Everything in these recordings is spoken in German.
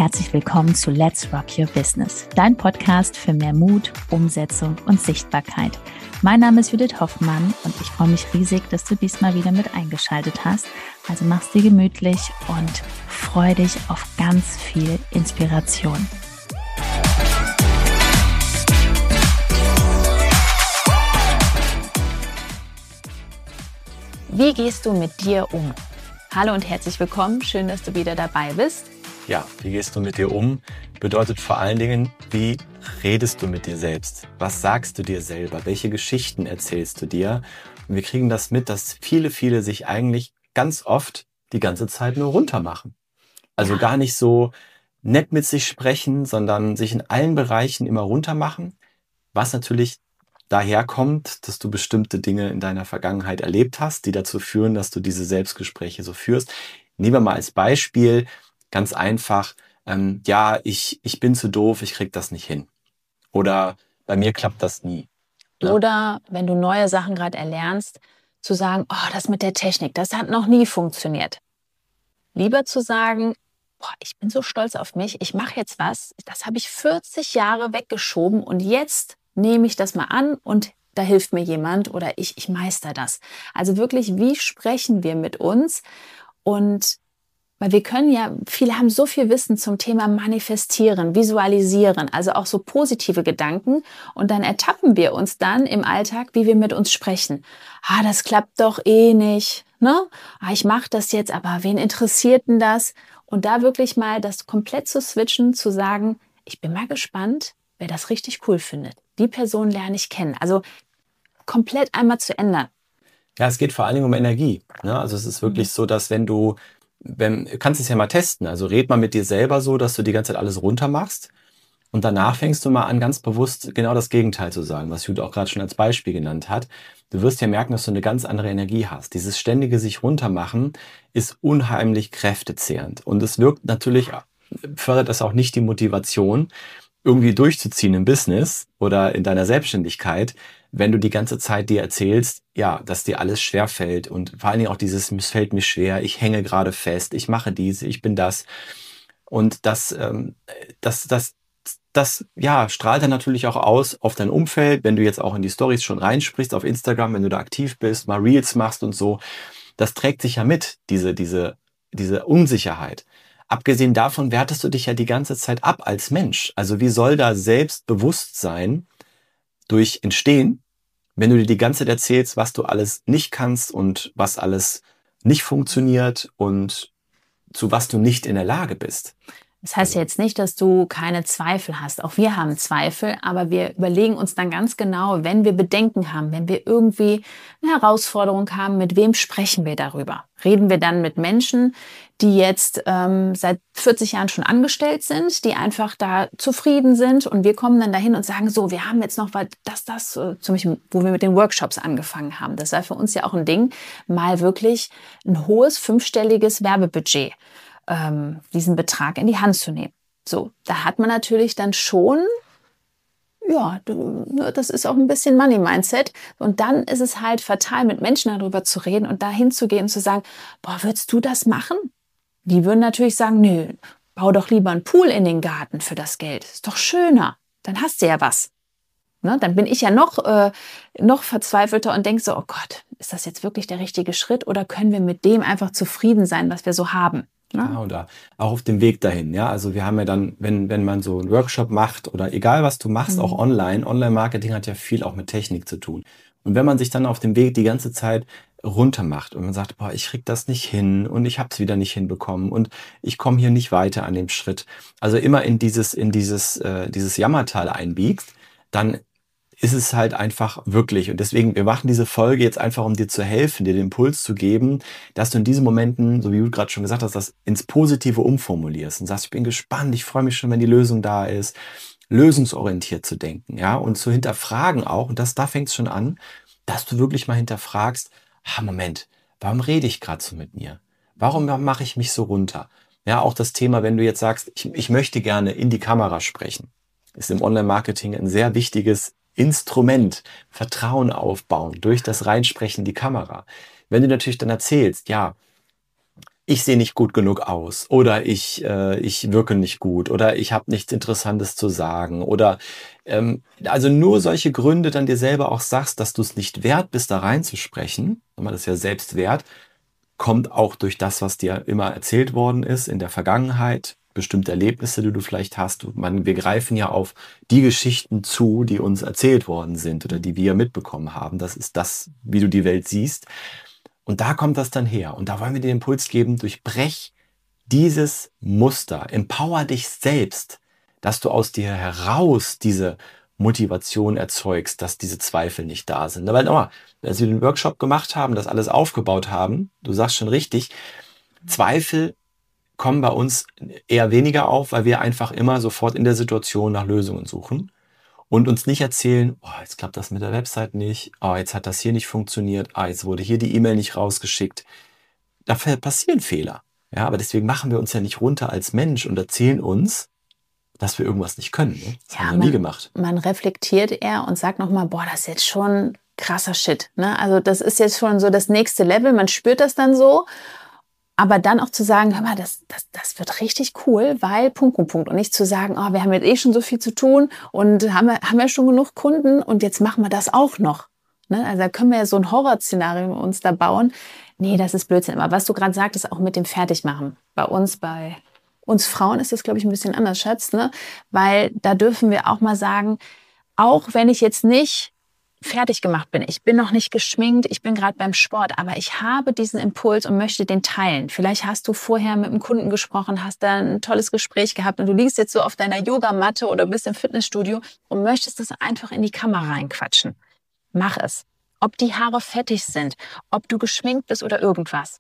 herzlich willkommen zu Let's Rock Your Business, dein Podcast für mehr Mut, Umsetzung und Sichtbarkeit. Mein Name ist Judith Hoffmann und ich freue mich riesig, dass du diesmal wieder mit eingeschaltet hast. Also mach's dir gemütlich und freu dich auf ganz viel Inspiration. Wie gehst du mit dir um? Hallo und herzlich willkommen, schön, dass du wieder dabei bist. Ja, wie gehst du mit dir um? Bedeutet vor allen Dingen, wie redest du mit dir selbst? Was sagst du dir selber? Welche Geschichten erzählst du dir? Und wir kriegen das mit, dass viele sich eigentlich ganz oft die ganze Zeit nur runtermachen. Also gar nicht so nett mit sich sprechen, sondern sich in allen Bereichen immer runtermachen, was natürlich daher kommt, dass du bestimmte Dinge in deiner Vergangenheit erlebt hast, die dazu führen, dass du diese Selbstgespräche so führst. Nehmen wir mal als Beispiel, ganz einfach, ich bin zu doof, ich krieg das nicht hin. Oder bei mir klappt das nie. Ne? Oder wenn du neue Sachen gerade erlernst, zu sagen, oh, das mit der Technik, das hat noch nie funktioniert. Lieber zu sagen, boah, ich bin so stolz auf mich, ich mache jetzt was, das habe ich 40 Jahre weggeschoben und jetzt nehme ich das mal an und da hilft mir jemand oder ich meister das. Also wirklich, wie sprechen wir mit uns? Und weil wir können ja, viele haben so viel Wissen zum Thema Manifestieren, Visualisieren, also auch so positive Gedanken. Und dann ertappen wir uns dann im Alltag, wie wir mit uns sprechen. Das klappt doch eh nicht, ne? Ich mache das jetzt, aber wen interessiert denn das? Und da wirklich mal das komplett zu switchen, zu sagen, ich bin mal gespannt, wer das richtig cool findet. Die Person lerne ich kennen. Also komplett einmal zu ändern. Ja, es geht vor allen Dingen um Energie. Ne? Also es ist wirklich so, dass du kannst es ja mal testen. Also red mal mit dir selber so, dass du die ganze Zeit alles runter machst. Und danach fängst du mal an, ganz bewusst genau das Gegenteil zu sagen, was Jude auch gerade schon als Beispiel genannt hat. Du wirst ja merken, dass du eine ganz andere Energie hast. Dieses ständige sich runtermachen ist unheimlich kräftezehrend. Und es wirkt natürlich, fördert das auch nicht die Motivation, irgendwie durchzuziehen im Business oder in deiner Selbstständigkeit, wenn du die ganze Zeit dir erzählst, ja, dass dir alles schwer fällt und vor allen Dingen auch dieses, es fällt mir schwer, ich hänge gerade fest, ich mache dies, ich bin das. Und das strahlt dann natürlich auch aus auf dein Umfeld, wenn du jetzt auch in die Stories schon reinsprichst auf Instagram, wenn du da aktiv bist, mal Reels machst und so. Das trägt sich ja mit, diese Unsicherheit. Abgesehen davon wertest du dich ja die ganze Zeit ab als Mensch. Also wie soll da Selbstbewusstsein durch entstehen, wenn du dir die ganze Zeit erzählst, was du alles nicht kannst und was alles nicht funktioniert und zu was du nicht in der Lage bist. Das heißt ja jetzt nicht, dass du keine Zweifel hast. Auch wir haben Zweifel, aber wir überlegen uns dann ganz genau, wenn wir Bedenken haben, wenn wir irgendwie eine Herausforderung haben, mit wem sprechen wir darüber? Reden wir dann mit Menschen, die jetzt seit 40 Jahren schon angestellt sind, die einfach da zufrieden sind und wir kommen dann dahin und sagen, so, wir haben jetzt noch zum Beispiel, wo wir mit den Workshops angefangen haben. Das war für uns ja auch ein Ding, mal wirklich ein hohes 5-stelliges Werbebudget, diesen Betrag in die Hand zu nehmen. So, da hat man natürlich dann schon, das ist auch ein bisschen Money-Mindset. Und dann ist es halt fatal, mit Menschen darüber zu reden und da hinzugehen und zu sagen, boah, würdest du das machen? Die würden natürlich sagen, nö, bau doch lieber einen Pool in den Garten für das Geld. Ist doch schöner. Dann hast du ja was. Ne? Dann bin ich ja noch verzweifelter und denke so, oh Gott, ist das jetzt wirklich der richtige Schritt oder können wir mit dem einfach zufrieden sein, was wir so haben? Ja, oder auch auf dem Weg dahin. Ja, also wir haben ja dann, wenn man so einen Workshop macht oder egal was du machst, auch Online-Marketing hat ja viel auch mit Technik zu tun. Und wenn man sich dann auf dem Weg die ganze Zeit runter macht und man sagt, boah, ich krieg das nicht hin und ich habe es wieder nicht hinbekommen und ich komme hier nicht weiter an dem Schritt. Also immer in dieses Jammertal einbiegst, dann ist es halt einfach wirklich. Und deswegen, wir machen diese Folge jetzt einfach, um dir zu helfen, dir den Impuls zu geben, dass du in diesen Momenten, so wie du gerade schon gesagt hast, das ins Positive umformulierst und sagst, ich bin gespannt, ich freue mich schon, wenn die Lösung da ist, lösungsorientiert zu denken, ja, und zu hinterfragen auch, und da fängt es schon an, dass du wirklich mal hinterfragst, Moment, warum rede ich gerade so mit mir? Warum mache ich mich so runter? Ja, auch das Thema, wenn du jetzt sagst, ich möchte gerne in die Kamera sprechen, ist im Online-Marketing ein sehr wichtiges Instrument, Vertrauen aufbauen durch das Reinsprechen in die Kamera. Wenn du natürlich dann erzählst, ja, ich sehe nicht gut genug aus oder ich wirke nicht gut oder ich habe nichts Interessantes zu sagen oder also nur solche Gründe dann dir selber auch sagst, dass du es nicht wert bist, da reinzusprechen, das ist ja Selbstwert, kommt auch durch das, was dir immer erzählt worden ist in der Vergangenheit, bestimmte Erlebnisse, die du vielleicht hast. Wir greifen ja auf die Geschichten zu, die uns erzählt worden sind oder die wir mitbekommen haben. Das ist das, wie du die Welt siehst. Und da kommt das dann her. Und da wollen wir dir den Impuls geben, durchbrech dieses Muster, empower dich selbst, dass du aus dir heraus diese Motivation erzeugst, dass diese Zweifel nicht da sind. Weil nochmal, als wir den Workshop gemacht haben, das alles aufgebaut haben, du sagst schon richtig, Zweifel kommen bei uns eher weniger auf, weil wir einfach immer sofort in der Situation nach Lösungen suchen und uns nicht erzählen, oh, jetzt klappt das mit der Website nicht, oh, jetzt hat das hier nicht funktioniert, jetzt wurde hier die E-Mail nicht rausgeschickt. Da passieren Fehler. Ja, aber deswegen machen wir uns ja nicht runter als Mensch und erzählen uns, dass wir irgendwas nicht können. Ne? Das haben wir nie gemacht. Man reflektiert eher und sagt nochmal, boah, das ist jetzt schon krasser Shit. Ne? Also das ist jetzt schon so das nächste Level, man spürt das dann so. Aber dann auch zu sagen, hör mal, das wird richtig cool, weil Punkt. Und nicht zu sagen, oh, wir haben jetzt schon so viel zu tun und haben wir schon genug Kunden und jetzt machen wir das auch noch. Ne? Also da können wir ja so ein Horrorszenario uns da bauen. Nee, das ist Blödsinn. Aber was du gerade sagtest, auch mit dem Fertigmachen. Bei uns Frauen ist das, glaube ich, ein bisschen anders, Schatz. Ne? Weil da dürfen wir auch mal sagen, auch wenn ich jetzt nicht fertig gemacht bin. Ich bin noch nicht geschminkt, ich bin gerade beim Sport, aber ich habe diesen Impuls und möchte den teilen. Vielleicht hast du vorher mit einem Kunden gesprochen, hast da ein tolles Gespräch gehabt und du liegst jetzt so auf deiner Yogamatte oder bist im Fitnessstudio und möchtest das einfach in die Kamera reinquatschen. Mach es. Ob die Haare fettig sind, ob du geschminkt bist oder irgendwas.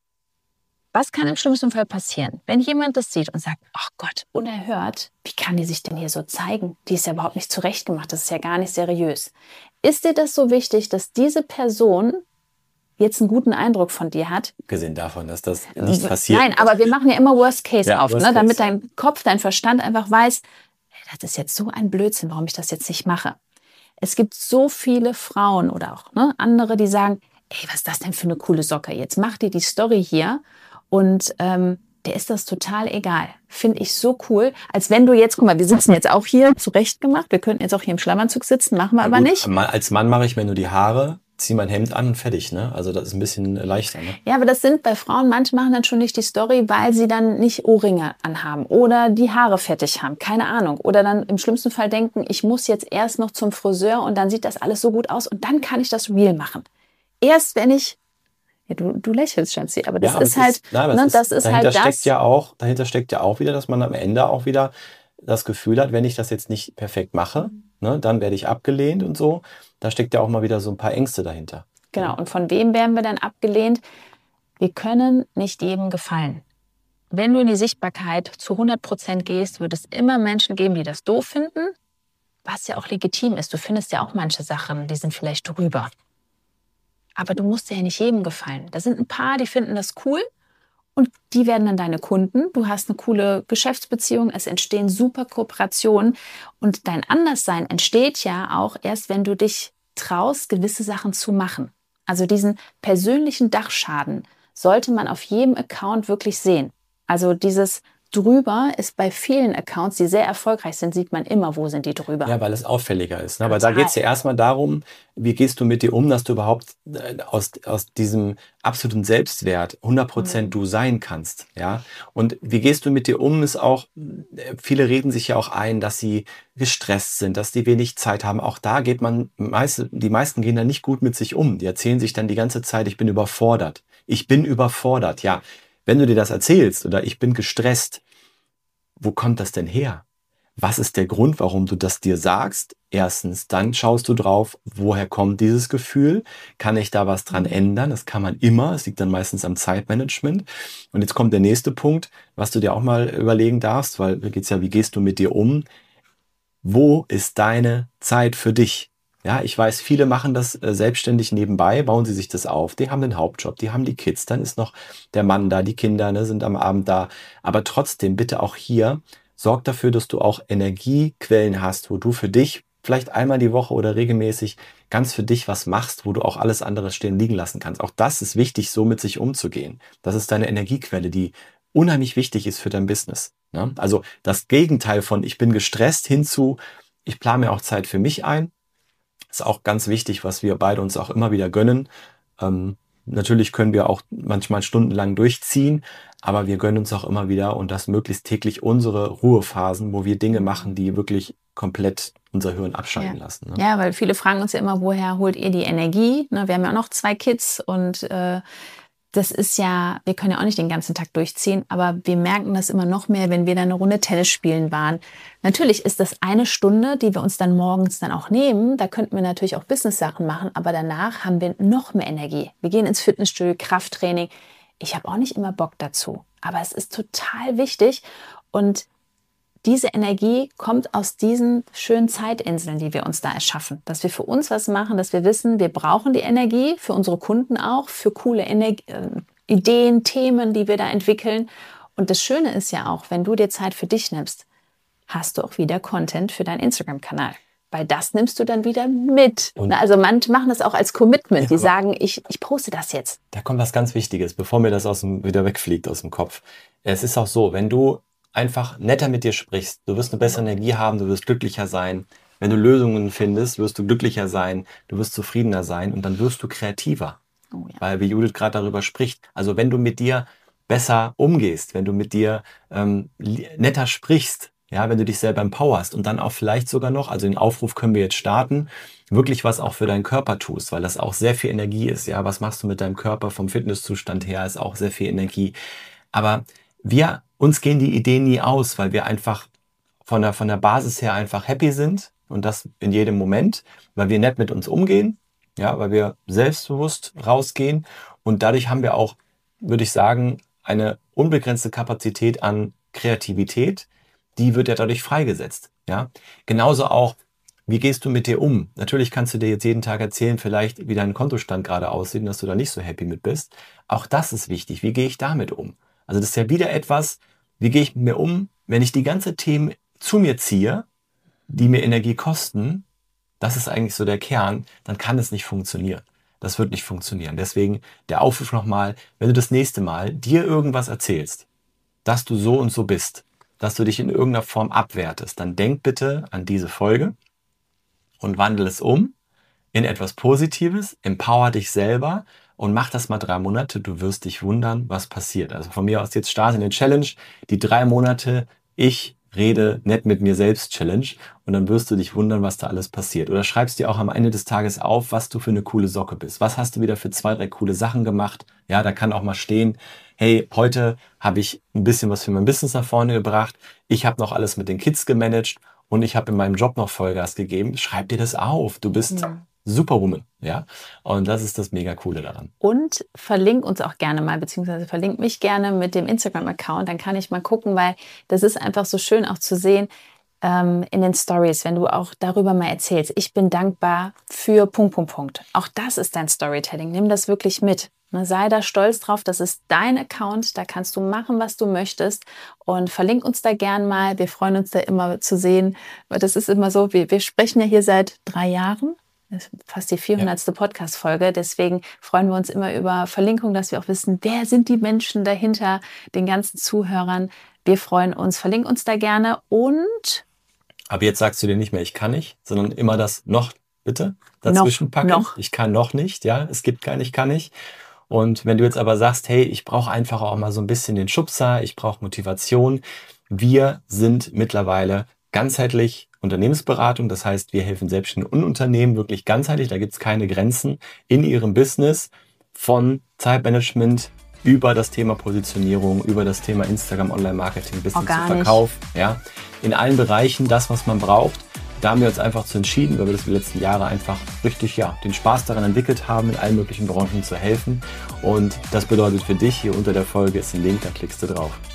Was kann im schlimmsten Fall passieren, wenn jemand das sieht und sagt, ach Gott, unerhört, wie kann die sich denn hier so zeigen? Die ist ja überhaupt nicht zurechtgemacht, das ist ja gar nicht seriös. Ist dir das so wichtig, dass diese Person jetzt einen guten Eindruck von dir hat? Abgesehen davon, dass das nicht passiert. Nein, aber wir machen ja immer Worst Case auf, Worst ne? Damit Case. dein Kopf, dein Verstand einfach weiß, hey, das ist jetzt so ein Blödsinn, warum ich das jetzt nicht mache. Es gibt so viele Frauen oder auch andere, die sagen, ey, was ist das denn für eine coole Socke? Jetzt mach dir die Story hier. Und der ist das total egal. Finde ich so cool. Als wenn du jetzt, guck mal, wir sitzen jetzt auch hier zurechtgemacht. Wir könnten jetzt auch hier im Schlammanzug sitzen, machen wir aber nicht. Als Mann mache ich mir nur die Haare, ziehe mein Hemd an und fertig. Ne? Also das ist ein bisschen leichter. Ne? Ja, aber das sind bei Frauen, manche machen dann schon nicht die Story, weil sie dann nicht Ohrringe anhaben oder die Haare fettig haben. Keine Ahnung. Oder dann im schlimmsten Fall denken, ich muss jetzt erst noch zum Friseur und dann sieht das alles so gut aus und dann kann ich das real machen. Erst wenn ich Du lächelst, Schatzi, aber das ist halt, dahinter steckt ja auch wieder, dass man am Ende auch wieder das Gefühl hat, wenn ich das jetzt nicht perfekt mache, ne, dann werde ich abgelehnt und so. Da steckt ja auch mal wieder so ein paar Ängste dahinter. Genau, und von wem werden wir dann abgelehnt? Wir können nicht jedem gefallen. Wenn du in die Sichtbarkeit zu 100% gehst, wird es immer Menschen geben, die das doof finden, was ja auch legitim ist. Du findest ja auch manche Sachen, die sind vielleicht drüber. Aber du musst ja nicht jedem gefallen. Da sind ein paar, die finden das cool und die werden dann deine Kunden. Du hast eine coole Geschäftsbeziehung, es entstehen super Kooperationen und dein Anderssein entsteht ja auch erst, wenn du dich traust, gewisse Sachen zu machen. Also diesen persönlichen Dachschaden sollte man auf jedem Account wirklich sehen. Also dieses drüber ist bei vielen Accounts, die sehr erfolgreich sind, sieht man immer, wo sind die drüber. Ja, weil es auffälliger ist. Ne? Aber da geht es ja erstmal darum, wie gehst du mit dir um, dass du überhaupt aus diesem absoluten Selbstwert 100% du sein kannst. Ja? Und wie gehst du mit dir um, ist auch, viele reden sich ja auch ein, dass sie gestresst sind, dass die wenig Zeit haben. Auch da geht die meisten gehen da nicht gut mit sich um. Die erzählen sich dann die ganze Zeit, ich bin überfordert. Ich bin überfordert, ja. Wenn du dir das erzählst oder ich bin gestresst, wo kommt das denn her? Was ist der Grund, warum du das dir sagst? Erstens, dann schaust du drauf, woher kommt dieses Gefühl? Kann ich da was dran ändern? Das kann man immer. Es liegt dann meistens am Zeitmanagement. Und jetzt kommt der nächste Punkt, was du dir auch mal überlegen darfst, weil da geht's ja, wie gehst du mit dir um? Wo ist deine Zeit für dich? Ja, ich weiß, viele machen das selbstständig nebenbei, bauen sie sich das auf. Die haben den Hauptjob, die haben die Kids, dann ist noch der Mann da, die Kinder sind am Abend da. Aber trotzdem, bitte auch hier, sorg dafür, dass du auch Energiequellen hast, wo du für dich vielleicht einmal die Woche oder regelmäßig ganz für dich was machst, wo du auch alles andere stehen liegen lassen kannst. Auch das ist wichtig, so mit sich umzugehen. Das ist deine Energiequelle, die unheimlich wichtig ist für dein Business. Ne? Also das Gegenteil von ich bin gestresst hinzu, ich plane mir auch Zeit für mich ein. Ist auch ganz wichtig, was wir beide uns auch immer wieder gönnen. Natürlich können wir auch manchmal stundenlang durchziehen, aber wir gönnen uns auch immer wieder und das möglichst täglich unsere Ruhephasen, wo wir Dinge machen, die wirklich komplett unser Hirn abschalten lassen. Ne? Ja, weil viele fragen uns ja immer, woher holt ihr die Energie? Ne, wir haben ja auch noch 2 Kids und das ist ja, wir können ja auch nicht den ganzen Tag durchziehen, aber wir merken das immer noch mehr, wenn wir dann eine Runde Tennis spielen waren. Natürlich ist das eine Stunde, die wir uns dann morgens dann auch nehmen. Da könnten wir natürlich auch Business-Sachen machen, aber danach haben wir noch mehr Energie. Wir gehen ins Fitnessstudio, Krafttraining. Ich habe auch nicht immer Bock dazu, aber es ist total wichtig und diese Energie kommt aus diesen schönen Zeitinseln, die wir uns da erschaffen. Dass wir für uns was machen, dass wir wissen, wir brauchen die Energie, für unsere Kunden auch, für coole Ideen, Themen, die wir da entwickeln. Und das Schöne ist ja auch, wenn du dir Zeit für dich nimmst, hast du auch wieder Content für deinen Instagram-Kanal. Weil das nimmst du dann wieder mit. Und also manche machen das auch als Commitment. Die sagen, ich poste das jetzt. Da kommt was ganz Wichtiges, bevor mir das wieder wegfliegt aus dem Kopf. Es ist auch so, wenn du einfach netter mit dir sprichst, du wirst eine bessere Energie haben, du wirst glücklicher sein. Wenn du Lösungen findest, wirst du glücklicher sein, du wirst zufriedener sein und dann wirst du kreativer. Oh ja. Weil, wie Judith gerade darüber spricht, also wenn du mit dir besser umgehst, wenn du mit dir netter sprichst, ja, wenn du dich selber empowerst und dann auch vielleicht sogar noch, also den Aufruf können wir jetzt starten, wirklich was auch für deinen Körper tust, weil das auch sehr viel Energie ist. Ja, was machst du mit deinem Körper vom Fitnesszustand her, ist auch sehr viel Energie. Aber uns gehen die Ideen nie aus, weil wir einfach von der Basis her einfach happy sind und das in jedem Moment, weil wir nett mit uns umgehen, ja, weil wir selbstbewusst rausgehen und dadurch haben wir auch, würde ich sagen, eine unbegrenzte Kapazität an Kreativität, die wird ja dadurch freigesetzt, ja. Genauso auch, wie gehst du mit dir um? Natürlich kannst du dir jetzt jeden Tag erzählen, vielleicht wie dein Kontostand gerade aussieht und dass du da nicht so happy mit bist. Auch das ist wichtig. Wie gehe ich damit um? Also das ist ja wieder etwas, wie gehe ich mit mir um, wenn ich die ganze Themen zu mir ziehe, die mir Energie kosten, das ist eigentlich so der Kern, dann kann es nicht funktionieren. Das wird nicht funktionieren. Deswegen der Aufruf nochmal, wenn du das nächste Mal dir irgendwas erzählst, dass du so und so bist, dass du dich in irgendeiner Form abwertest, dann denk bitte an diese Folge und wandle es um in etwas Positives, empower dich selber und mach das mal 3 Monate. Du wirst dich wundern, was passiert. Also von mir aus jetzt starte eine Challenge, die 3 Monate ich rede nett mit mir selbst Challenge und dann wirst du dich wundern, was da alles passiert. Oder schreibst dir auch am Ende des Tages auf, was du für eine coole Socke bist. Was hast du wieder für 2, 3 coole Sachen gemacht? Ja, da kann auch mal stehen, hey, heute habe ich ein bisschen was für mein Business nach vorne gebracht. Ich habe noch alles mit den Kids gemanagt und ich habe in meinem Job noch Vollgas gegeben. Schreib dir das auf. Du bist Superwoman, ja. Und das ist das mega Coole daran. Und verlink uns auch gerne mal, beziehungsweise verlink mich gerne mit dem Instagram-Account. Dann kann ich mal gucken, weil das ist einfach so schön auch zu sehen in den Stories, wenn du auch darüber mal erzählst. Ich bin dankbar für ... Auch das ist dein Storytelling. Nimm das wirklich mit. Sei da stolz drauf, das ist dein Account, da kannst du machen, was du möchtest und verlink uns da gern mal. Wir freuen uns da immer zu sehen, weil das ist immer so, wir sprechen ja hier seit 3 Jahren. Das ist fast die 400. Podcast-Folge. Deswegen freuen wir uns immer über Verlinkung, dass wir auch wissen, wer sind die Menschen dahinter, den ganzen Zuhörern. Wir freuen uns. Verlink uns da gerne und... Aber jetzt sagst du dir nicht mehr, ich kann nicht, sondern immer das noch, bitte, dazwischen packen. Noch. Ich kann noch nicht, ja. Es gibt kein Ich kann nicht. Und wenn du jetzt aber sagst, hey, ich brauche einfach auch mal so ein bisschen den Schubser, ich brauche Motivation. Wir sind mittlerweile ganzheitlich Unternehmensberatung. Das heißt, wir helfen Selbstständigen und Unternehmen wirklich ganzheitlich. Da gibt es keine Grenzen in ihrem Business von Zeitmanagement über das Thema Positionierung, über das Thema Instagram, Online-Marketing bis hin zu Verkauf. Ja, in allen Bereichen das, was man braucht. Da haben wir uns einfach zu entschieden, weil wir das die letzten Jahre einfach richtig, den Spaß daran entwickelt haben, in allen möglichen Branchen zu helfen. Und das bedeutet für dich, hier unter der Folge ist ein Link, da klickst du drauf.